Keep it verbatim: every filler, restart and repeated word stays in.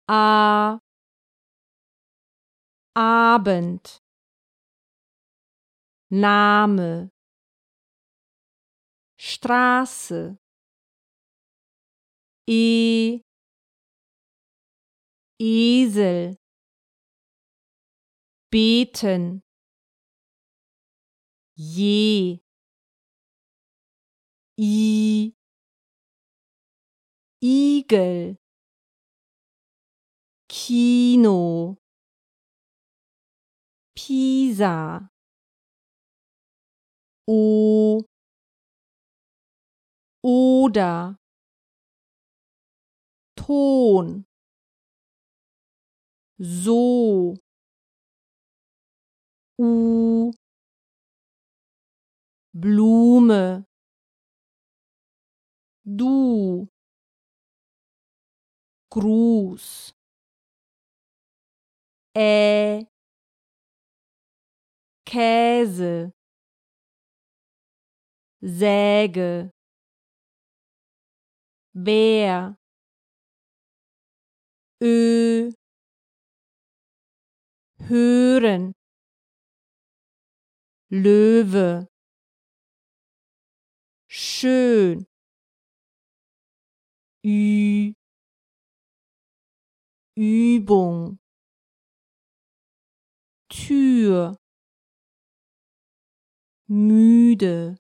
A, Abend, Name, Straße, E, Esel, beten, je, I, Igel, Kino, Pisa, O, oder, Ton, so, U, Blume, du, Gruß, Ä, Käse, Säge, Bär, Ö, hören, Löwe, schön, Ü, Übung, Tür, müde.